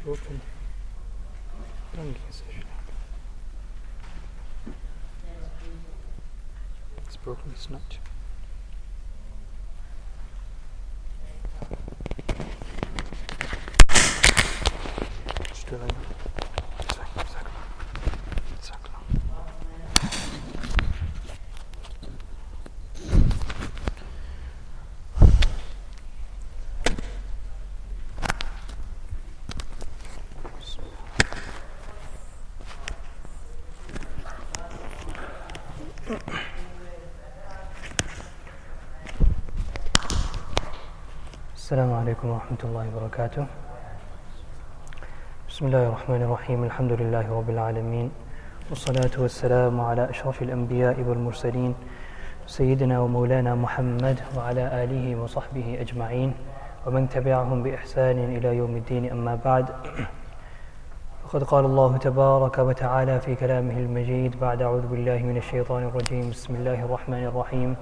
broken. It's broken, it's not. السلام عليكم ورحمة الله وبركاته. بسم الله الرحمن الرحيم. الحمد لله رب العالمين، والصلاة والسلام على أشرف الأنبياء والمرسلين سيدنا ومولانا محمد وعلى آله وصحبه أجمعين ومن تبعهم بإحسان إلى يوم الدين. أما بعد، فقد قال الله تبارك وتعالى في كلامه المجيد بعد أعوذ بالله من الشيطان الرجيم. بسم الله الرحمن الرحيم.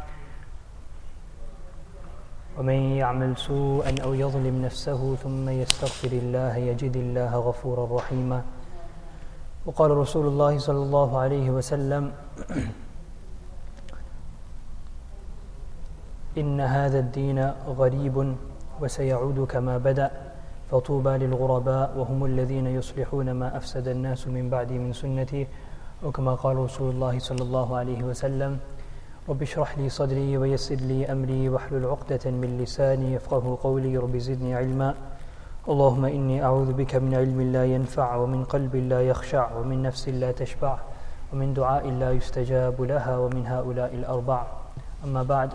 ومن يعمل سوءا أو يظلم نفسه ثم يستغفر الله يجد الله غفورا رحيما. وقال رسول الله صلى الله عليه وسلم: إن هذا الدين غريب وسيعود كما بدأ، فطوبى للغرباء وهم الذين يصلحون ما أفسد الناس من بعدي من سنتي، وكما قال رسول الله صلى الله عليه وسلم: رب اشرح لي صدري ويسر لي أمري واحلل عقدة من لساني يفقه قولي، رب زدني علما. اللهم إني أعوذ بك من علم لا ينفع ومن قلب لا يخشع ومن نفس لا تشبع ومن دعاء لا يستجاب لها ومن هؤلاء الأربع. أما بعد.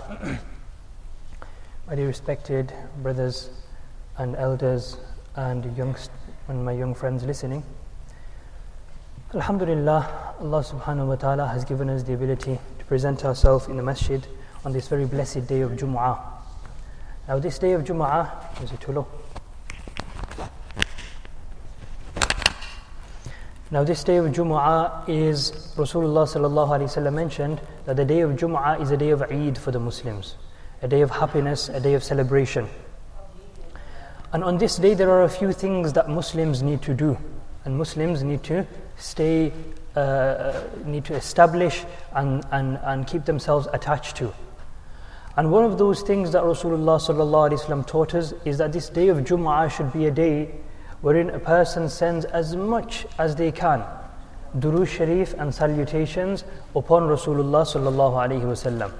My dear respected brothers and elders and my young friends listening, Alhamdulillah, Allah subhanahu wa ta'ala has given us the ability to present ourselves in the masjid on this very blessed day of Jumu'ah. Now this day of Jumu'ah, is it too low? Now this day of Jumu'ah is, Rasulullah sallallahu alayhi wa sallam mentioned that the day of Jumu'ah is a day of Eid for the Muslims, a day of happiness, a day of celebration. And on this day there are a few things that Muslims need to do, and Muslims need to establish and keep themselves attached to. And one of those things that Rasulullah sallallahu alaihi wasallam taught us is that this day of Jumu'ah should be a day wherein a person sends as much as they can Durood Sharif and salutations upon Rasulullah sallallahu alaihi wasallam.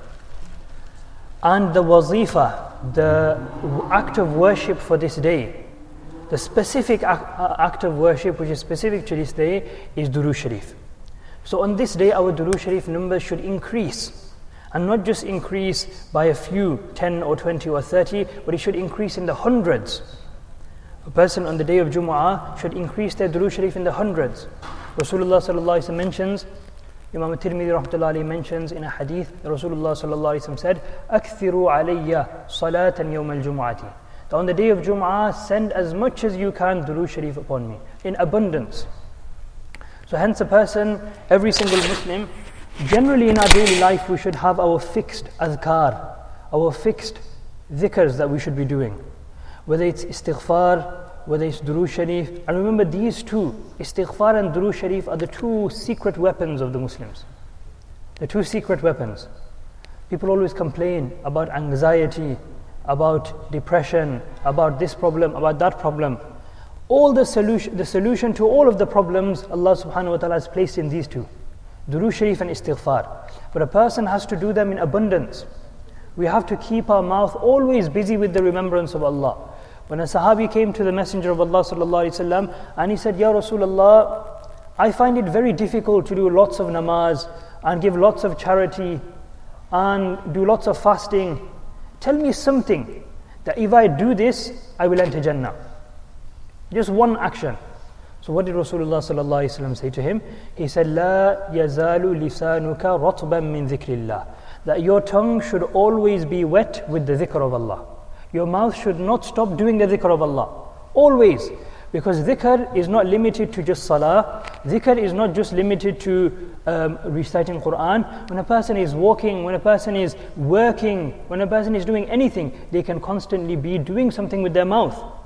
And the wazifa, the act of worship for this day, the specific act of worship which is specific to this day is Durood Sharif. So on this day our Durood Sharif numbers should increase, and not just increase by a few, 10 or 20 or 30, but it should increase in the hundreds. A person on the day of Jumu'ah should increase their Durood Sharif in the hundreds. Rasulullah sallallahu alaihi wasallam mentions, Imam Tirmidhi rahmatullahi alayhi mentions in a hadith that Rasulullah sallallahu alaihi wasallam said, "Akthiru alayya salatan yawm al-jumu'ati." On the day of Jumu'ah, send as much as you can Durood Sharif upon me, in abundance. So hence a person, every single Muslim, generally in our daily life we should have our fixed adhkar, our fixed dhikrs that we should be doing. Whether it's istighfar, whether it's Durood Sharif. And remember these two, istighfar and Durood Sharif, are the two secret weapons of the Muslims. The two secret weapons. People always complain about anxiety, about depression, about this problem, about that problem. All the solution to all of the problems Allah subhanahu wa ta'ala has placed in these two, Durood Sharif and istighfar. But a person has to do them in abundance. We have to keep our mouth always busy with the remembrance of Allah. When a Sahabi came to the Messenger of Allah sallallahu alaihi wasallam and he said, "Ya Rasulullah, I find it very difficult to do lots of namaz and give lots of charity and do lots of fasting. Tell me something that if I do this, I will enter Jannah." Just one action. So what did Rasulullah sallallahu alaihi wasallam say to him? He said, "La yazalu lisanuka ratban min dhikrillah." That your tongue should always be wet with the dhikr of Allah. Your mouth should not stop doing the dhikr of Allah. Always. Because dhikr is not limited to just salah. Dhikr is not just limited to reciting Quran. When a person is walking, when a person is working, when a person is doing anything, they can constantly be doing something with their mouth.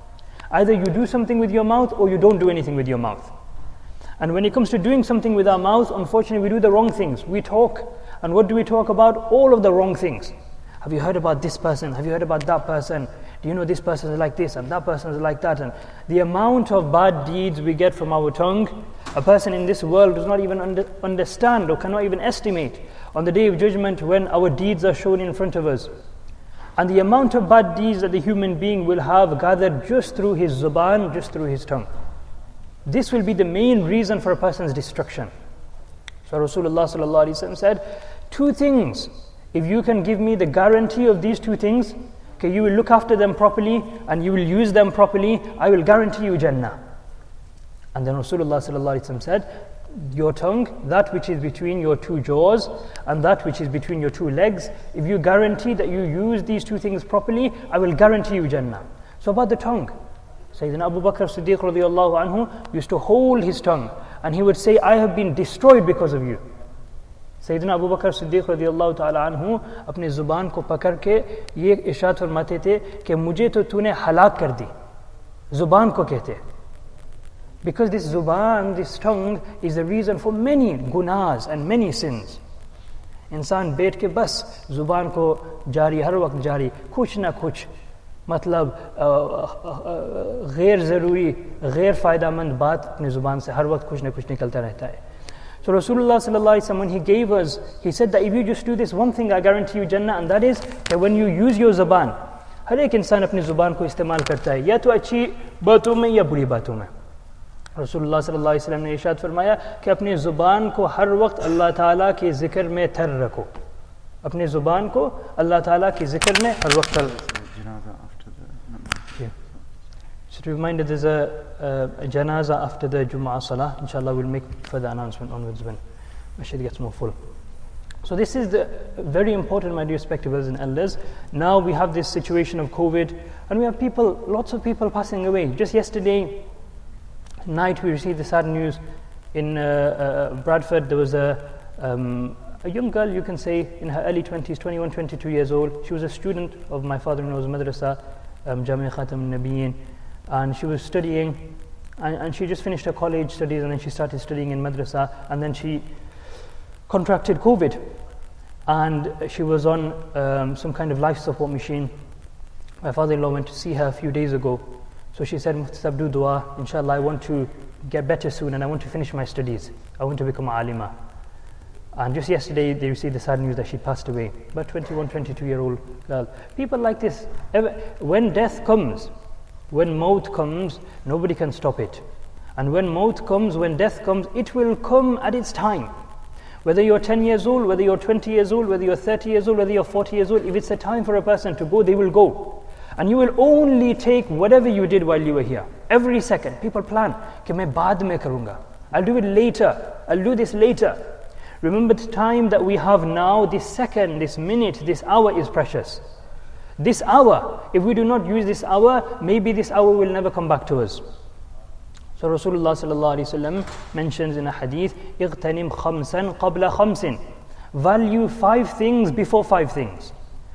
Either you do something with your mouth or you don't do anything with your mouth. And when it comes to doing something with our mouth, unfortunately we do the wrong things. We talk, and what do we talk about? All of the wrong things. Have you heard about this person? Have you heard about that person? Do you know this person is like this and that person is like that? And the amount of bad deeds we get from our tongue, a person in this world does not even understand or cannot even estimate on the Day of Judgment when our deeds are shown in front of us. And the amount of bad deeds that the human being will have gathered just through his zuban, just through his tongue. This will be the main reason for a person's destruction. So Rasulullah sallallahu alaihi wasallam said, 2 things, if you can give me the guarantee of these 2 things, okay, you will look after them properly and you will use them properly, I will guarantee you Jannah. And then Rasulullah sallallahu alaihi wasallam said, your tongue, that which is between your 2 jaws and that which is between your 2 legs, if you guarantee that you use these 2 things properly, I will guarantee you Jannah. So about the tongue, Sayyidina Abu Bakr Siddiq radiyallahu anhu used to hold his tongue and he would say, I have been destroyed because of you. Sayyidina Abu Bakr Siddiq radiyallahu ta'ala anhu अपने ज़ुबान को पकड़ के ये इरशाद फरमाते थे कि मुझे तो तूने हलाक कर दी, ज़ुबान को कहते. Because this zuban, this tongue, is the reason for many gunas and many sins. इंसान बैठ के बस ज़ुबान को जारी, हर वक्त जारी, कुछ ना कुछ मतलब गैर ज़रूरी, गैर फ़ायदामंद बात अपनी ज़ुबान से हर वक्त कुछ ना कुछ निकलता रहता है. So Rasulullah sallallahu alaihi wasallam, when he gave us, he said that if you just do this one thing, I guarantee you Jannah, and that is that when you use your ज़ुबान, हर एक इंसान अपनी ज़ुबान को इस्तेमाल करता है, या तो अच्छी बातों में या बुरी बातों में. रसूलुल्लाह सल्लल्लाहु अलैहि वसल्लम ने इरशाद फरमाया कि अपनी ज़ुबान को हर वक्त अल्लाह ताला के ज़िक्र में थर रखो. अपनी ज़ुबान को अल्लाह ताला के ज़िक्र में हर वक्त. So to remind that there's a janaza after the Jumu'ah Salah. Inshallah we'll make further announcement onwards when masjid gets more full. So this is the very important, my dear respected brothers and elders. Now we have this situation of COVID and we have people, lots of people passing away. Just yesterday night we received the sad news in Bradford. There was a young girl, you can say, in her early 20s, 21, 22 years old. She was a student of my father-in-law's madrasa, Jamia Khatam Nabiyin, and she was studying, and she just finished her college studies and then she started studying in madrasa, and then she contracted COVID and she was on some kind of life support machine. My father-in-law went to see her a few days ago. So she said, Mufti Sahib, do dua, inshallah I want to get better soon and I want to finish my studies. I want to become an alima. And just yesterday they received the sad news that she passed away. But 21, 22-year-old girl. People like this, when death comes, when maut comes, nobody can stop it. And when maut comes, when death comes, it will come at its time. Whether you're 10 years old, whether you're 20 years old, whether you're 30 years old, whether you're 40 years old, if it's a time for a person to go, they will go. And you will only take whatever you did while you were here. Every second, people plan, कि मैं बाद में करूँगा. I'll do it later. I'll do this later. Remember the time that we have now, this second, this minute, this hour is precious. This hour, if we do not use this hour, maybe this hour will never come back to us. So Rasulullah sallallahu alaihi wasallam mentions in a hadith, اغتنم خمسا قبل خمس. Value 5 things before 5 things.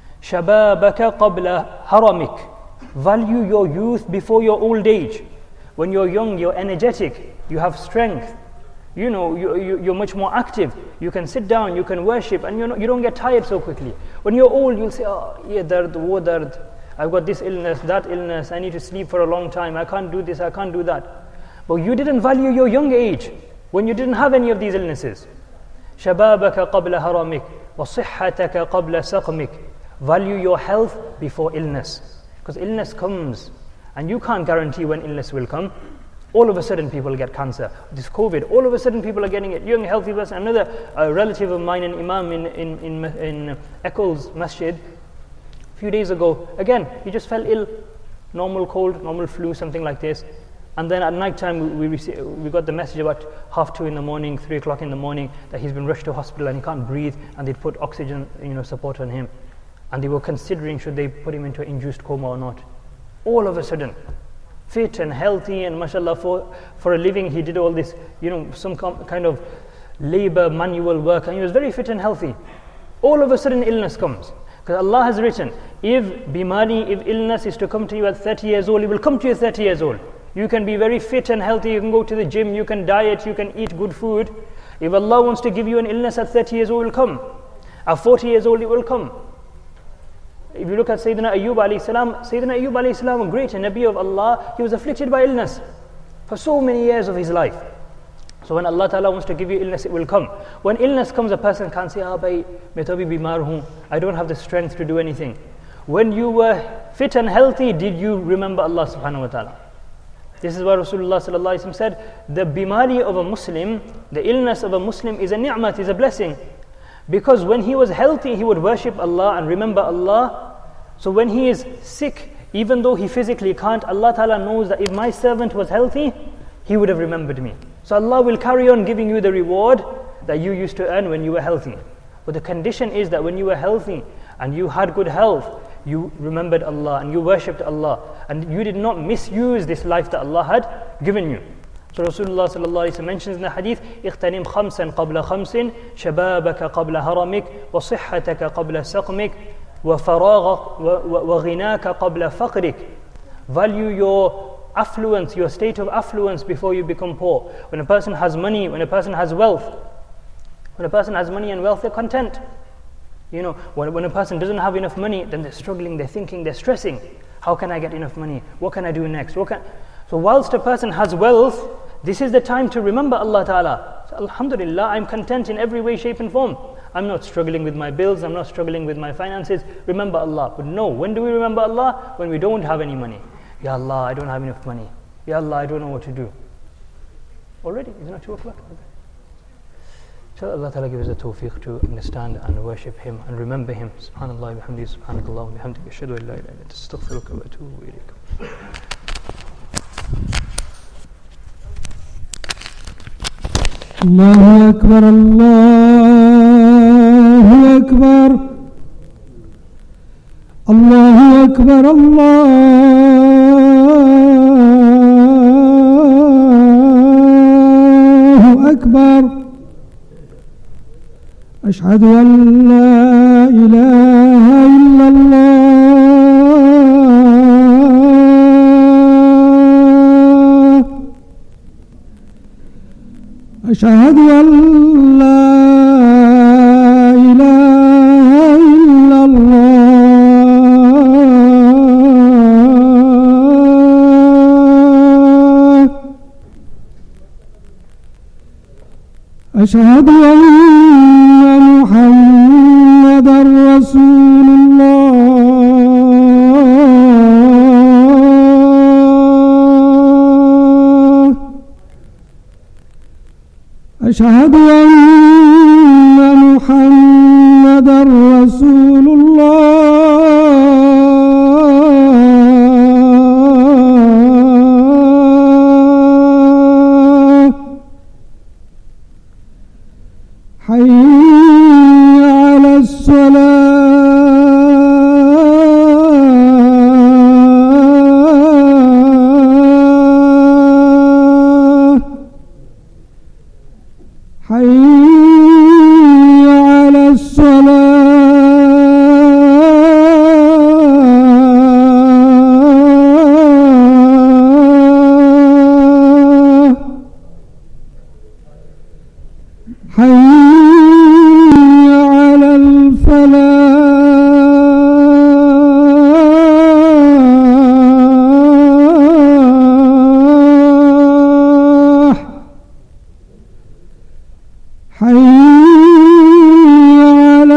شبابك قبل هرمك. Value your youth before your old age. When you're young, you're energetic, you have strength. You know, you're much more active. You can sit down, you can worship, and you don't get tired so quickly. When you're old, you'll say, oh, ye dard, wo dard. I've got this illness, that illness, I need to sleep for a long time, I can't do this, I can't do that. But you didn't value your young age when you didn't have any of these illnesses. شبابك قبل هرمك وصحتك قبل سقمك. Value your health before illness. Because illness comes, and you can't guarantee when illness will come. All of a sudden people get cancer. This COVID, all of a sudden people are getting it. Young, healthy person. Another relative of mine, an imam in Eccles Masjid, a few days ago, again, he just fell ill. Normal cold, normal flu, something like this. And then at night time, we got the message about 2:30 in the morning, 3 o'clock in the morning, that he's been rushed to hospital and he can't breathe, and they'd put oxygen, support on him. And they were considering should they put him into an induced coma or not. All of a sudden, fit and healthy, and mashallah, for a living he did all this, some kind of labor, manual work, and he was very fit and healthy. All of a sudden illness comes. Because Allah has written, if bimari, if illness is to come to you at 30 years old, it will come to you at 30 years old. You can be very fit and healthy, you can go to the gym, you can diet, you can eat good food. If Allah wants to give you an illness at 30 years old, it will come. At 40 years old, it will come. If you look at Sayyidina Ayyub alayhi salam, Sayyidina Ayyub alayhi salam, a great Nabi of Allah, he was afflicted by illness for so many years of his life. So when Allah Ta'ala wants to give you illness, it will come. When illness comes, a person can't say, bhai, main to abhi bimar hoon, I don't have the strength to do anything. When you were fit and healthy, did you remember Allah Subhanahu wa Ta'ala? This is why Rasulullah Sallallahu Alaihi Wasallam said, the bimari of a Muslim, the illness of a Muslim is a ni'mat, is a blessing. Because when he was healthy, he would worship Allah and remember Allah. So when he is sick, even though he physically can't, Allah Ta'ala knows that if my servant was healthy, he would have remembered me. So Allah will carry on giving you the reward that you used to earn when you were healthy. But the condition is that when you were healthy and you had good health, you remembered Allah and you worshipped Allah and you did not misuse this life that Allah had given you. So Rasulullah sallallahu alaihi wasallam mentions in the hadith, اغتنم خمسا قبل خمس شبابك قبل هرمك وصحتك قبل سقمك وغناك قبل فقرك. Value your affluence, your state of affluence before you become poor. When a person has money, when a person has wealth, when a person has money and wealth, they're content. You know, when a person doesn't have enough money, then they're struggling, they're thinking, they're stressing. How can I get enough money? What can I do next? So whilst a person has wealth, this is the time to remember Allah Ta'ala. So, Alhamdulillah, I'm content in every way, shape and form. I'm not struggling with my bills, I'm not struggling with my finances. Remember Allah. But no, when do we remember Allah? When we don't have any money. Ya Allah, I don't have enough money. Ya Allah, I don't know what to do. Already? Is it not 2 o'clock? So Allah Ta'ala gives us the tawfiq to understand and worship Him and remember Him. Subhanallah, bihamdi, subhanakallah, bihamdi, ashhadu an la ilaha illa anta, astaghfiruka wa atubu ilayk. الله أكبر الله أكبر الله أكبر الله أكبر أشهد أن لا إله إلا الله أشهد أن لا إله إلا الله أشهد أن محمدًا رسول الله أشهد أن محمدًا رسول الله حي على الصلاة حي على الصلاة حي على الفلاح حي على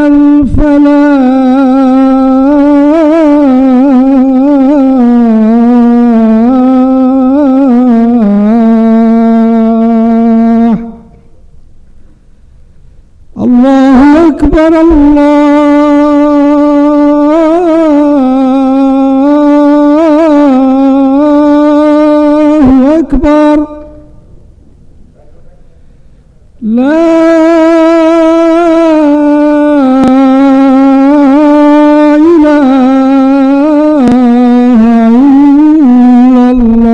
الفلاح الله أكبر الله أكبر لا إله إلا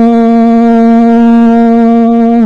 الله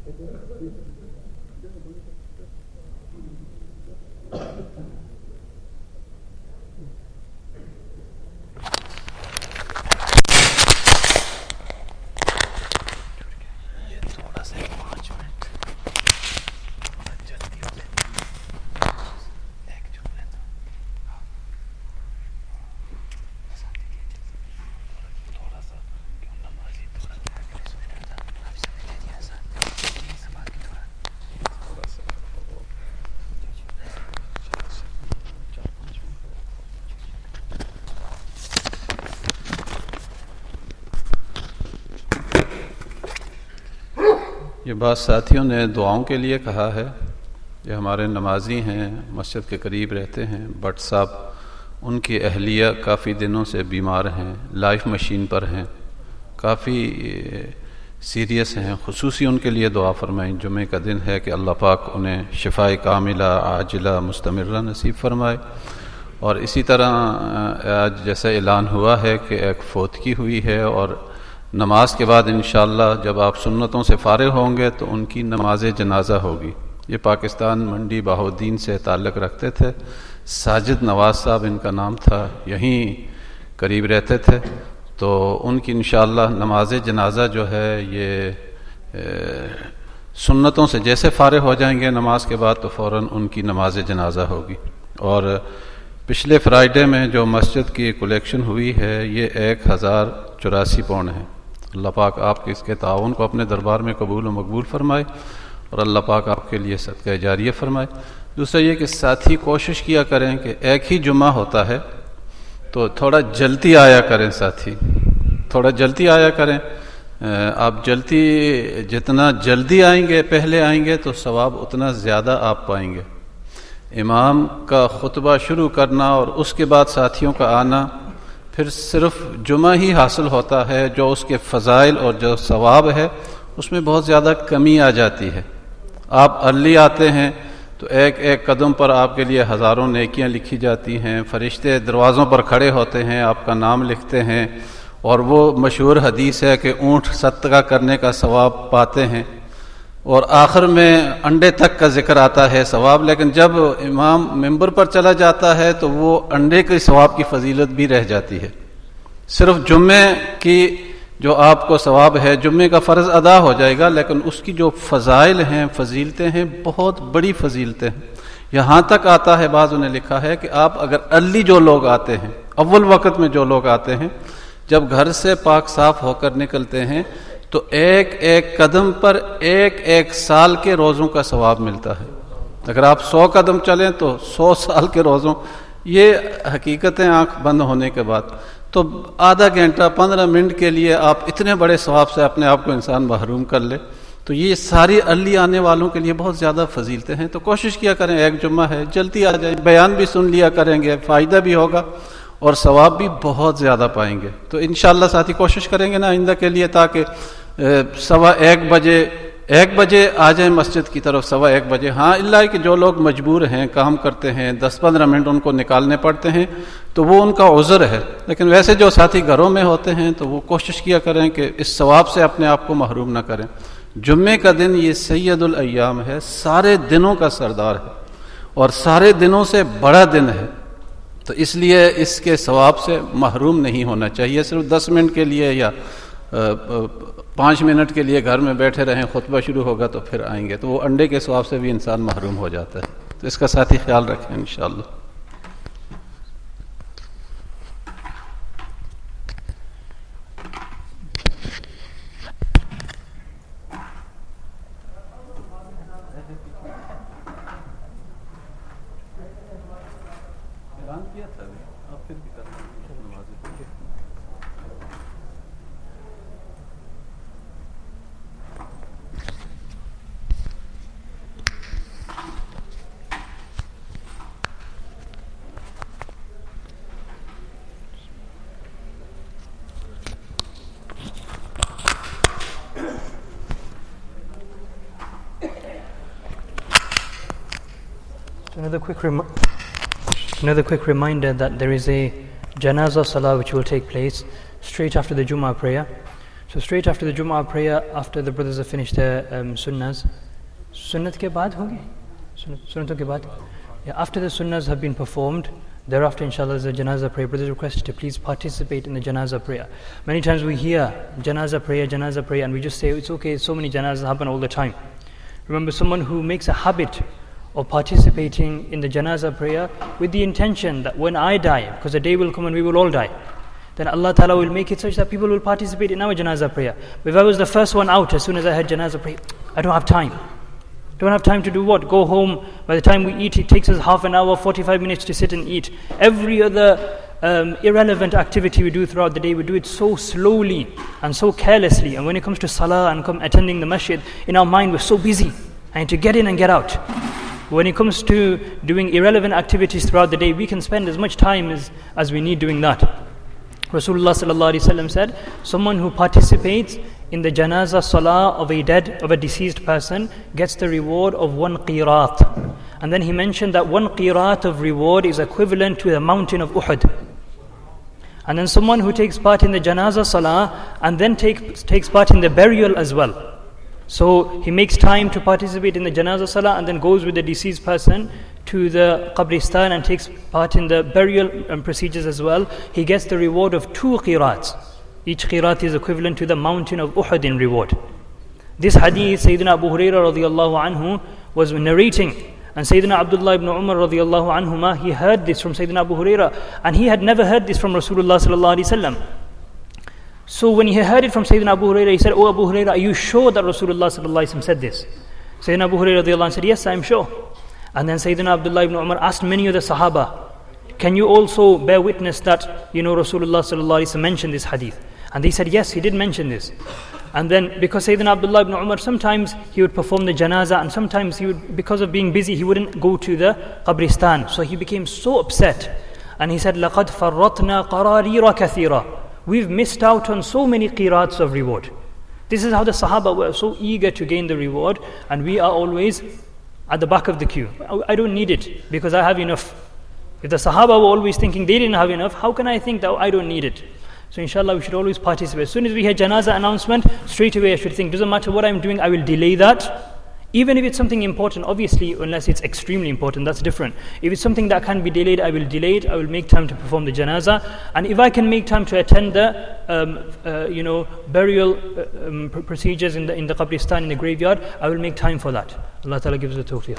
ये बात साथियों ने दुआओं के लिए कहा है। ये हमारे नमाजी हैं, मस्जिद के करीब रहते हैं, भट्ट साहब, उनकी अहलिया काफ़ी दिनों से बीमार हैं, लाइफ मशीन पर हैं, काफ़ी सीरियस हैं। खुसूसी उनके लिए दुआ फरमाएं। जुमे का दिन है कि अल्लाह पाक उन्हें शिफाए कामिला आजिला मुस्तमिर्रा नसीब फरमाए। और इसी तरह आज जैसा ऐलान हुआ है कि एक फौतगी हुई है और नमाज के बाद इंशाअल्लाह जब आप सुन्नतों से फारिग होंगे तो उनकी नमाज जनाजा होगी। ये पाकिस्तान मंडी बहाउद्दीन से ताल्लुक़ रखते थे। साजिद नवाज साहब इनका नाम था, यहीं करीब रहते थे। तो उनकी इंशाअल्लाह नमाज जनाजा जो है ये सुन्नतों से जैसे फारिग हो जाएंगे नमाज के बाद तो फ़ौरन उनकी नमाज जनाजा होगी। और पिछले फ्राइडे में जो मस्जिद की कलेक्शन हुई है ये 1084 पाउंड है। अल्लाह पाक आपके इसके ताउन को अपने दरबार में कबूल और मकबूल फरमाए और अल्लाह पाक आपके लिए सदका जारिया फरमाए। दूसरा ये कि साथी कोशिश किया करें कि एक ही जुम्मा होता है तो थोड़ा जल्दी आया करें। साथी थोड़ा जल्दी आया करें। आप जितना जल्दी आएंगे, पहले आएंगे तो सवाब उतना ज़्यादा आप पाएंगे। इमाम का खुतबा शुरू करना और उसके बाद साथियों का आना, फिर सिर्फ जुमा ही हासिल होता है, जो उसके फ़ज़ाइल और जो सवाब है उसमें बहुत ज़्यादा कमी आ जाती है। आप अर्ली आते हैं तो एक एक कदम पर आपके लिए हज़ारों नेकियां लिखी जाती हैं। फरिश्ते दरवाज़ों पर खड़े होते हैं, आपका नाम लिखते हैं। और वो मशहूर हदीस है कि ऊँट सदका करने का सवाब पाते हैं और आखिर में अंडे तक का जिक्र आता है सवाब। लेकिन जब इमाम मिंबर पर चला जाता है तो वो अंडे के सवाब की फजीलत भी रह जाती है। सिर्फ जुम्मे की जो आपको सवाब है, जुम्मे का फ़र्ज अदा हो जाएगा, लेकिन उसकी जो फ़ज़ाइल हैं, फजीलतें हैं, बहुत बड़ी फजीलतें हैं। यहाँ तक आता है, बाज़ ने लिखा है कि आप अगर अर्ली जो लोग आते हैं, अव्वल वक़्त में जो लोग आते हैं, जब घर से पाक साफ होकर निकलते हैं तो एक एक कदम पर एक एक साल के रोज़ों का सवाब मिलता है। अगर आप 100 कदम चलें तो 100 साल के रोज़ों, ये हकीकतें आंख बंद होने के बाद। तो आधा घंटा 15 मिनट के लिए आप इतने बड़े सवाब से अपने आप को इंसान महरूम कर ले, तो ये सारी अर्ली आने वालों के लिए बहुत ज़्यादा फजीलतें हैं। तो कोशिश किया करें, एक जुम्मा है, जल्दी आ जाए, बयान भी सुन लिया करेंगे, फ़ायदा भी होगा और सवाब भी बहुत ज़्यादा पाएंगे। तो इंशाअल्लाह साथी कोशिश करेंगे ना आइंदा के लिए, ताकि 1 बजे आ जाए मस्जिद की तरफ, 1:15 बजे। हाँ, इल्ला कि जो लोग मजबूर हैं, काम करते हैं, 10-15 मिनट उनको निकालने पड़ते हैं तो वो उनका उज़्र है। लेकिन वैसे जो साथी घरों में होते हैं तो वो कोशिश किया करें कि इस सवाब से अपने आप को महरूम ना करें। जुम्मे का दिन ये सैयदुल अय्याम है, सारे दिनों का सरदार है और सारे दिनों से बड़ा दिन है। तो इसलिए इसके सवाब से महरूम नहीं होना चाहिए। सिर्फ 10 मिनट के लिए या 5 मिनट के लिए घर में बैठे रहें, खुतबा शुरू होगा तो फिर आएंगे, तो वो अंडे के सवाब से भी इंसान महरूम हो जाता है। तो इसका साथ ही ख्याल रखें इंशाअल्लाह। Another quick reminder that there is a Janazah Salah which will take place straight after the Jummah prayer. So straight after the Jum'ah prayer, after the brothers have finished their sunnahs, sunnat ke baad hogi? Sunnaton ke baad? Yeah, after the sunnahs have been performed, thereafter inshallah is a janazah prayer. Brothers requested to please participate in the janazah prayer. Many times we hear janazah prayer, and we just say, it's okay, so many janazahs happen all the time. Remember, someone who makes a habit of participating in the janazah prayer with the intention that when I die, because a day will come and we will all die, then Allah Ta'ala will make it such that people will participate in our janazah prayer. But if I was the first one out, as soon as I heard janazah prayer, I don't have time. Don't have time to do what? Go home. By the time we eat, it takes us half an hour, 45 minutes to sit and eat. Every other irrelevant activity we do throughout the day, we do it so slowly and so carelessly. And when it comes to salah and attending the masjid, in our mind we're so busy. I need to get in and get out. When it comes to doing irrelevant activities throughout the day, we can spend as much time as we need doing that. Rasulullah sallallahu alaihi wasallam said, someone who participates in the janazah salah of a deceased person gets the reward of 1 qirat. And then he mentioned that 1 qirat of reward is equivalent to the mountain of Uhud. And then someone who takes part in the janazah salah and then takes part in the burial as well. So he makes time to participate in the janazah salah and then goes with the deceased person to the qabristan and takes part in the burial procedures as well. He gets the reward of 2 qirats. Each qirat is equivalent to the mountain of Uhud in reward. This hadith, Sayyidina Abu Hurairah radiallahu anhu was narrating, and Sayyidina Abdullah ibn Umar radiallahu anhuma, he heard this from Sayyidina Abu Hurairah, and he had never heard this from Rasulullah sallallahu alaihi wasallam. So when he heard it from Sayyidina Abu Hurairah, he said, "Oh Abu Hurairah, are you sure that Rasulullah sallallahu alaihi wasallam said this?" Sayyidina Abu Hurairah radiallahu anhu said, "Yes, I am sure." And then Sayyidina Abdullah ibn Umar asked many of the Sahaba, "Can you also bear witness that, Rasulullah sallallahu alaihi wasallam mentioned this hadith?" And they said, "Yes, he did mention this." And then because Sayyidina Abdullah ibn Umar, sometimes he would perform the janazah, and sometimes he would, because of being busy, he wouldn't go to the qabristan. So he became so upset, and he said, "Laqad farratna qararira kathira." We've missed out on so many qirats of reward. This is how the Sahaba were so eager to gain the reward, and we are always at the back of the queue. I don't need it because I have enough. If the Sahaba were always thinking they didn't have enough, how can I think that I don't need it? So inshallah we should always participate. As soon as we hear janazah announcement, straight away I should think, doesn't matter what I'm doing, I will delay that. Even if it's something important, obviously, unless it's extremely important, that's different. If it's something that can be delayed, I will delay it. I will make time to perform the janazah. And if I can make time to attend the burial procedures in the qabristan, in the graveyard, I will make time for that. Allah Ta'ala gives the tawfiq.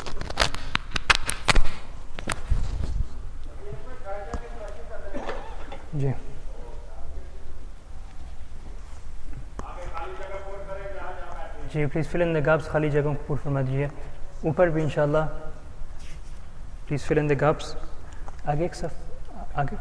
जी जी please fill in the gaps, खाली जगहों को पूर्ण फरमा दीजिए. ऊपर भी इंशाल्लाह please fill in the gaps. आगे एक सफ आगे.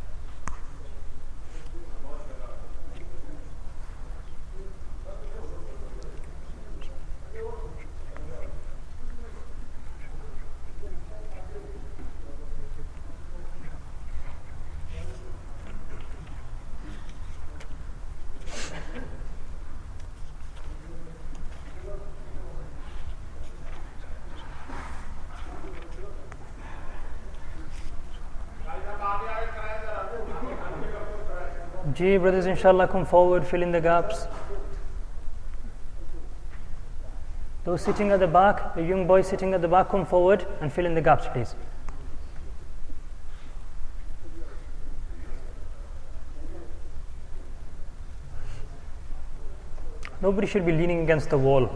Ji, brothers, inshallah, come forward, fill in the gaps. Those sitting at the back, the young boys sitting at the back, come forward and fill in the gaps, please. Nobody should be leaning against the wall.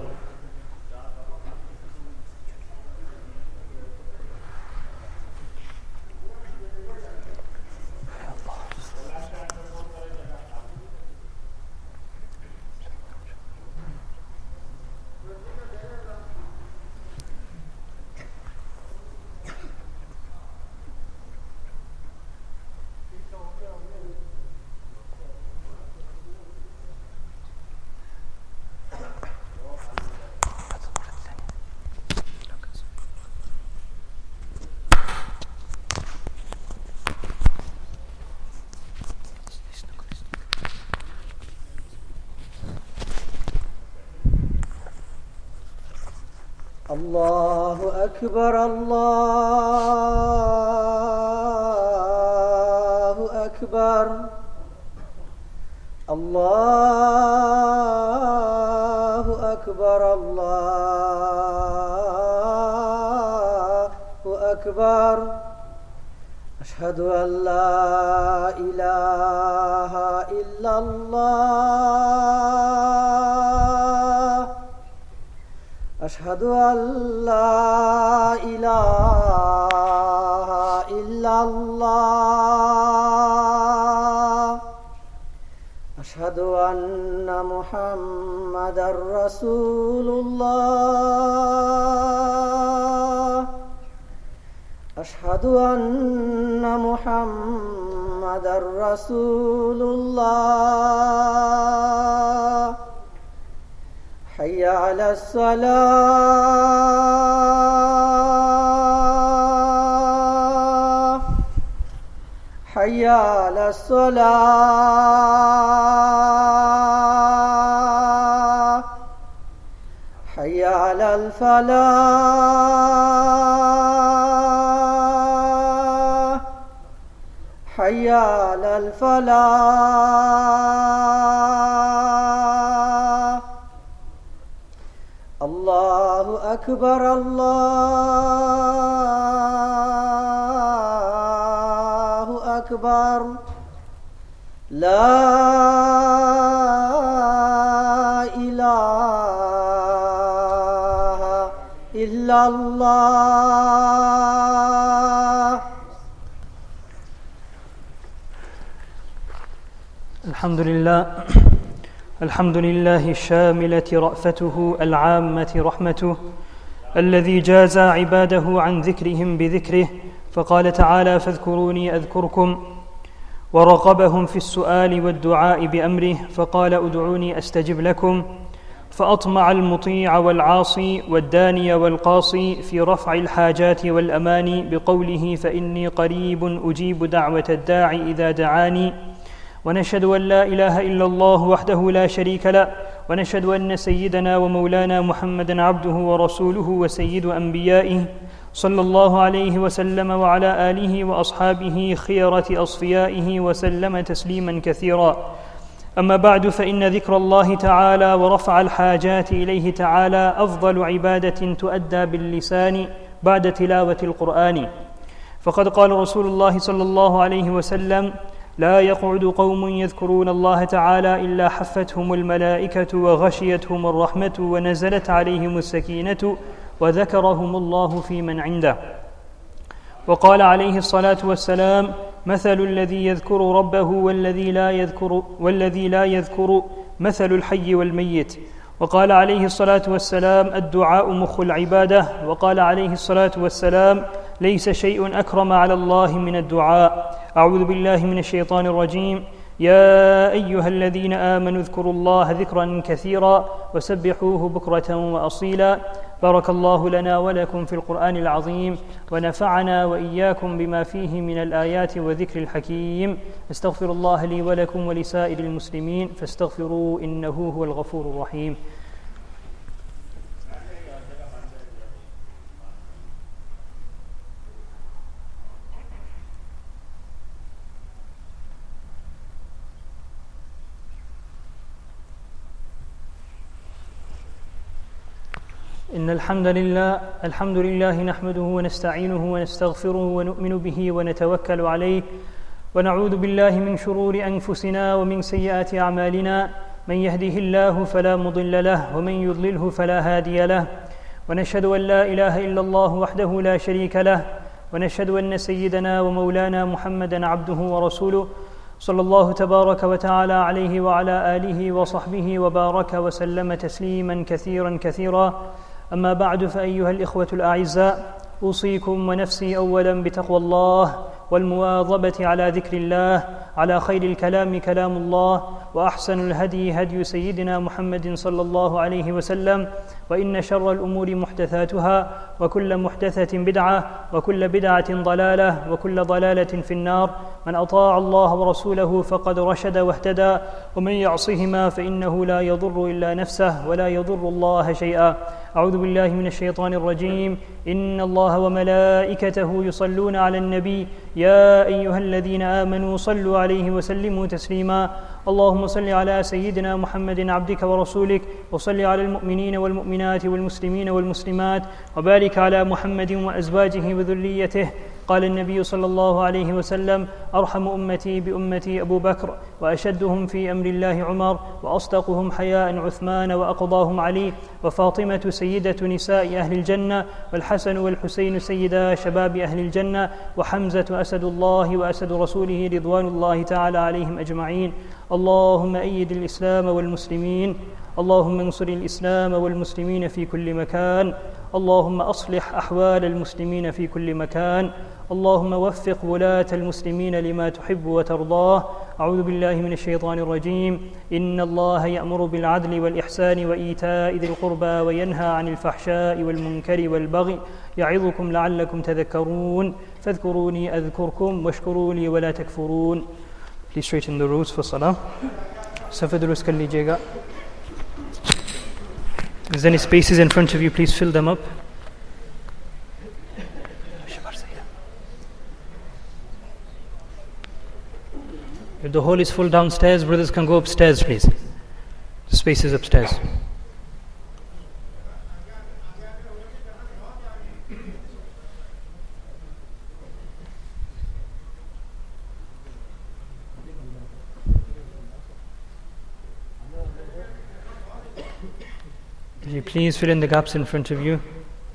Allahu Akbar, Allahu Akbar, Allah أكبر الله أكبر أشهد أن لا إله إلا الله أشهد أن لا إله إلا الله أشهد أن محمدا رسول الله أشهد أن محمدا رسول الله حي على الصلاة حي على الصلاة حي على الفلاح حي على الفلاح الله أكبر الله أكبر لا إله إلا الله. الحمد لله الشاملة رأفته العامة رحمته الذي جاز عباده عن ذكرهم بذكره، فقال تعالى: فاذكروني أذكركم، ورغبهم في السؤال والدعاء بأمره، فقال: ادعوني أستجب لكم، فأطمع المطيع والعاصي والداني والقاصي في رفع الحاجات والأماني بقوله: فإني قريب أجيب دعوة الداعي إذا دعاني. ونشهد أن لا إله إلا الله وحده لا شريك له، ونشهد أن سيدنا ومولانا محمدًا عبده ورسوله وسيد أنبيائه، صلى الله عليه وسلم وعلى آله وأصحابه خيرة أصفيائه وسلم تسليمًا كثيرا. أما بعد، فإن ذكر الله تعالى ورفع الحاجات إليه تعالى أفضل عبادة تؤدى باللسان بعد تلاوة القرآن، فقد قال رسول الله صلى الله عليه وسلم: لا يقعد قوم يذكرون الله تعالى إلا حفتهم الملائكة وغشيتهم الرحمة ونزلت عليهم السكينة وذكرهم الله في من عنده. وقال عليه الصلاة والسلام: مثل الذي يذكر ربه والذي لا يذكر مثل الحي والميت. وقال عليه الصلاة والسلام: الدعاء مخ العبادة. وقال عليه الصلاة والسلام: ليس شيء أكرم على الله من الدعاء. أعوذ بالله من الشيطان الرجيم. يا أيها الذين آمنوا اذكروا الله ذكرا كثيرا وسبحوه بكرة وأصيلا. بارك الله لنا ولكم في القرآن العظيم، ونفعنا وإياكم بما فيه من الآيات وذكر الحكيم. استغفر الله لي ولكم ولسائر المسلمين فاستغفروه إنه هو الغفور الرحيم. إن الحمد لله نحمده ونستعينه ونستغفره ونؤمن به ونتوكل عليه، ونعوذ بالله من شرور أنفسنا ومن سيئات أعمالنا، من يهده الله فلا مضل له ومن يضلله فلا هادي له، ونشهد أن لا إله إلا الله وحده لا شريك له، ونشهد أن سيدنا ومولانا محمدًا عبده ورسوله، صلى الله تبارك وتعالى عليه وعلى آله وصحبه وبارك وسلم تسليمًا كثيرًا كثيرًا. أما بعد، فأيها الإخوة الأعزاء، أوصيكم ونفسي أولا بتقوى الله والمواظبة على ذكر الله، على خير الكلام كلام الله، وأحسن الهدي هدي سيدنا محمد صلى الله عليه وسلم، وإن شر الأمور محدثاتها، وكل محدثة بدعة، وكل بدعة ضلالة، وكل ضلالة في النار. من أطاع الله ورسوله فقد رشد واهتدى، ومن يعصهما فإنه لا يضر إلا نفسه ولا يضر الله شيئا. أعوذ بالله من الشيطان الرجيم. إن الله وملائكته يصلون على النبي يا أيها الذين آمنوا صلوا عليه وسلموا تسليما. اللهم صل على سيدنا محمد عبدك ورسولك وصل على المؤمنين والمؤمنات والمسلمين والمسلمات وبارك على محمد وأزواجه وذريته. قال النبي صلى الله عليه وسلم: أرحم أمتي بأمتي أبو بكر، وأشدهم في أمر الله عمر، وأصدقهم حياء عثمان، وأقضاهم علي، وفاطمة سيدة نساء أهل الجنة، والحسن والحسين سيدا شباب أهل الجنة، وحمزة أسد الله وأسد رسوله رضوان الله تعالى عليهم أجمعين. اللهم أيد الإسلام والمسلمين، اللهم انصر الإسلام والمسلمين في كل مكان، اللهم أصلح أحوال المسلمين في كل مكان، اللهم وفق ولاة المسلمين لما تحب وترضاه. أعوذ بالله من الشيطان الرجيم. إن الله يأمر بالعدل والإحسان وإيتاء ذي القربى وينهى عن الفحشاء والمنكر والبغي يعظكم لعلكم تذكرون. فاذكروني أذكركم واشكروا لي ولا تكفرون. Please straighten the rows for salah. Safed rows kar lijiyega. Is there any spaces in front of you? Please fill them up. If the hall is full downstairs, brothers can go upstairs, please. The space is upstairs. Would you please fill in the gaps in front of you?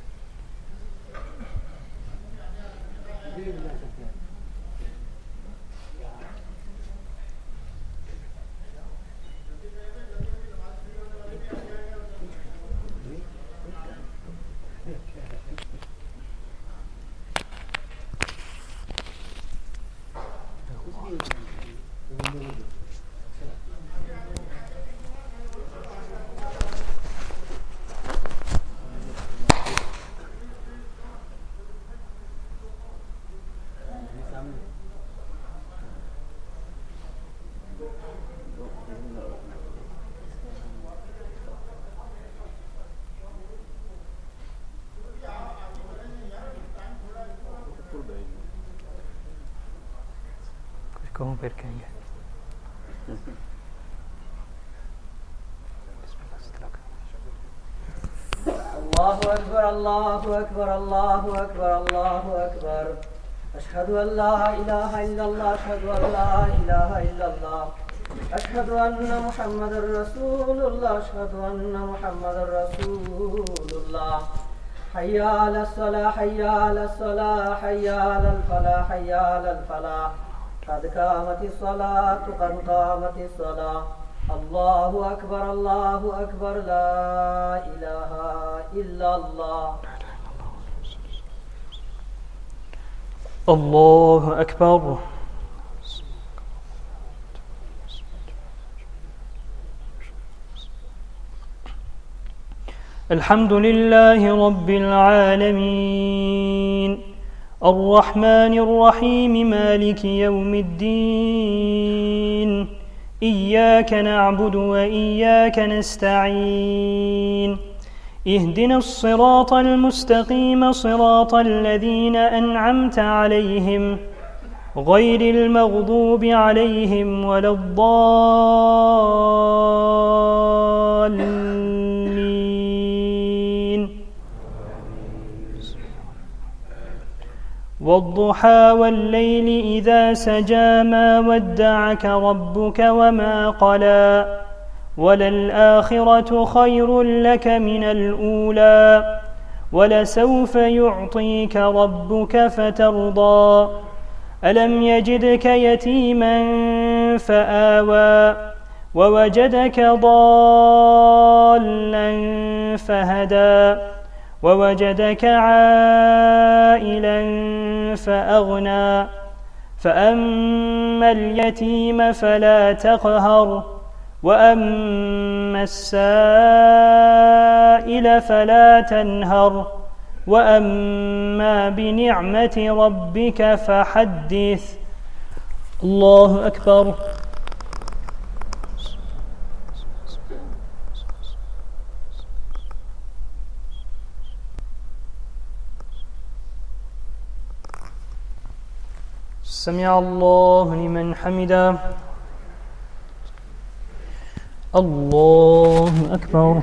कहूँ फिर कहेंगे الله أكبر الله أكبر الله أكبر الله أكبر. أشهد أن لا إله إلا الله أشهد أن لا إله إلا الله أشهد أن محمد رسول الله أشهد أن محمد رسول الله. حي على الصلاة حي على الصلاة حي على الفلاح حي على الفلاح. قد قامت الصلاة قد قامت الصلاة. الله أكبر الله أكبر لا إله إلا الله. الله أكبر. الحمد لله رب العالمين الرحمن الرحيم مالك يوم الدين إياك نعبد وإياك نستعين اهدنا الصراط المستقيم صراط الذين أنعمت عليهم غير المغضوب عليهم ولا الضالين. والضحى والليل إذا سجى ما ودعك ربك وما قلى وللآخرة خير لك من الأولى ولسوف يعطيك ربك فترضى. ألم يجدك يتيما فآوى ووجدك ضالا فهدى ووجدك عائلا فأغنى فأما اليتيم فلا تقهر وأما السائل فلا تنهر وأما بنعمة ربك فحدث. الله أكبر. سمع الله لمن حمده. الله أكبر.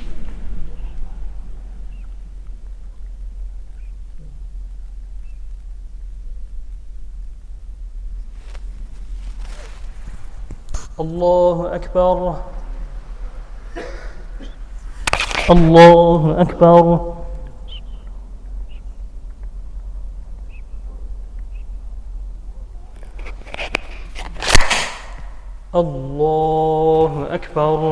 الله أكبر. الله أكبر. الله أكبر.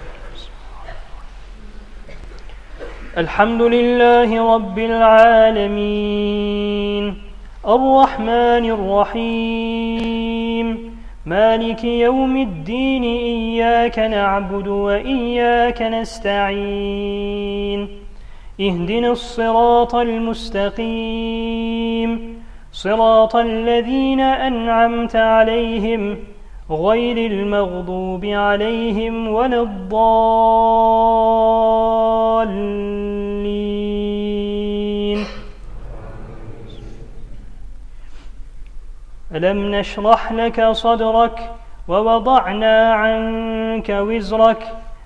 الحمد لله رب العالمين الرحمن الرحيم مالك يوم الدين إياك نعبد وإياك نستعين اهدنا الصراط المستقيم صراط الذين أنعمت عليهم غير المغضوب عليهم ولا الضالين. ألم نشرح لك صدرك ووضعنا عنك وزرك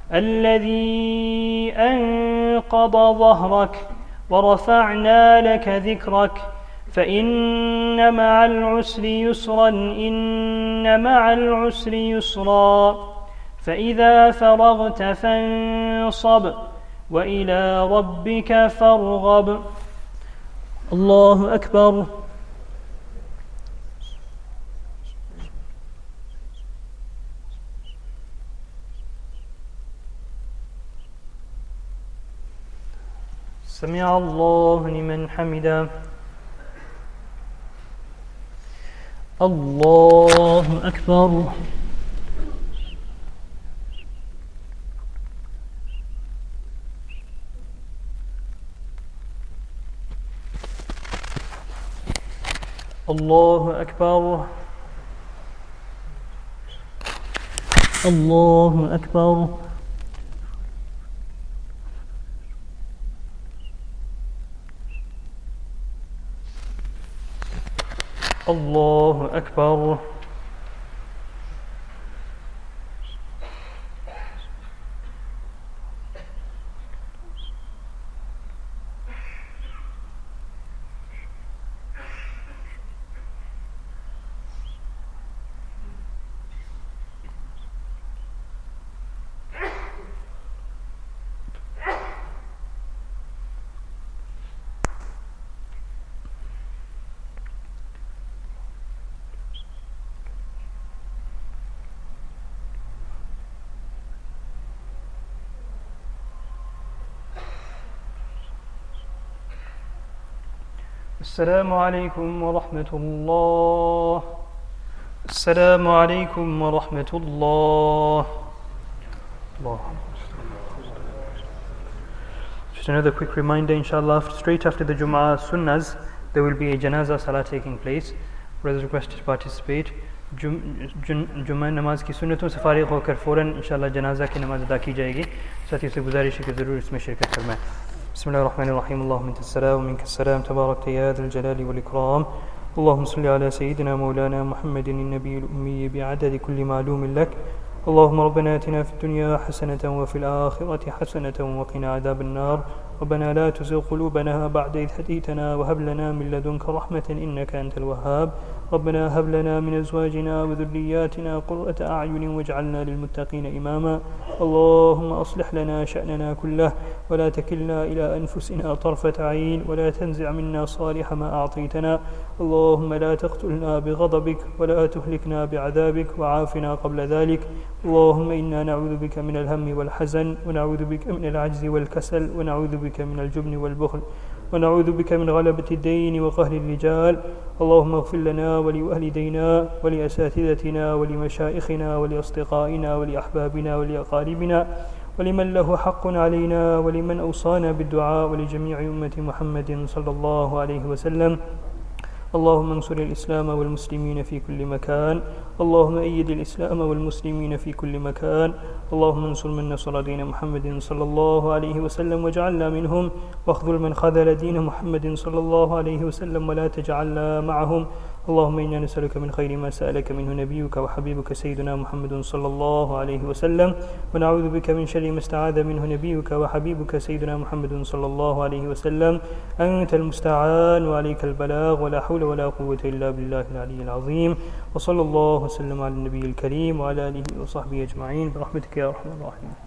الذي أنقض ظهرك ورفعنا لك ذكرك فإن مع العسر يسرا إن مع العسر يسرا فإذا فرغت فانصب وإلى ربك فارغب. الله أكبر. سمع الله لمن حمده. الله أكبر. الله أكبر. الله أكبر. الله أكبر. السلام عليكم ورحمة الله. السلام عليكم ورحمة الله. Just another quick reminder, inshallah, straight after the Jum'ah Sunnahs, there will be a Janazah Salah taking place. Brothers requested to participate. जुम्मा नमाज की सुन्नतों से फारिग होकर फ़ौरन इंशाअल्लाह जनाज़ा की नमाज़ अदा की जाएगी। साथियों से गुजारिश है कि ज़रूर इसमें शिरकत फरमाएं। बिस्मिल्लाहिर्रहमानिर्रहीम। अल्लाहुम्मा अंता अस्सलाम व मिनका अस्सलाम तबारकता या ज़ल जलाली वल इकराम। اللهم صل على سيدنا مولانا محمد النبي الأمي بعدد كل معلوم لك. اللهم ربنا آتنا في الدنيا حسنة وفي الآخرة حسنة وقنا عذاب النار. ربنا لا تزغ قلوبنا بعد إذ هديتنا وهب لنا من لدنك رحمة إنك أنت الوهاب. ربنا هب لنا من أزواجنا وذرياتنا قرة أعين واجعلنا للمتقين إماما. اللهم أصلح لنا شأننا كله ولا تكلنا إلى أنفسنا طرفة عين ولا تنزع منا صالح ما أعطيتنا. اللهم لا تقتلنا بغضبك ولا تهلكنا بعذابك وعافنا قبل ذلك. اللهم إنا نعوذ بك من الهم والحزن ونعوذ بك من العجز والكسل ونعوذ بك من الجبن والبخل ونعوذ بك من غلبة الدين وقهر الرجال. اللهم اغفر لنا ولوالدينا ولأساتذتنا ولمشائخنا ولأصدقائنا ولأحبابنا ولأقاربنا ولمن له حق علينا ولمن أوصانا بالدعاء ولجميع أمة محمد صلى الله عليه وسلم. اللهم انصر الإسلام والمسلمين في كل مكان. اللهم أيد الإسلام والمسلمين في كل مكان. اللهم انصر من نصر دين محمد صلى الله عليه وسلم واجعلنا منهم واخذل من خذل دين محمد صلى الله عليه وسلم ولا تجعلنا معهم. اللهم إنا نسألك من خير ما سألك منه نبيك وحبيبك سيدنا محمد صلى الله عليه وسلم، ونعوذ بك من شر ما استعاذ منه نبيك وحبيبك سيدنا محمد صلى الله عليه وسلم. أنت المستعان وعليك البلاغ، ولا حول ولا قوة إلا بالله العلي العظيم. وصلى الله وسلم على النبي الكريم وعلى آله وصحبه أجمعين برحمتك يا أرحم الراحمين.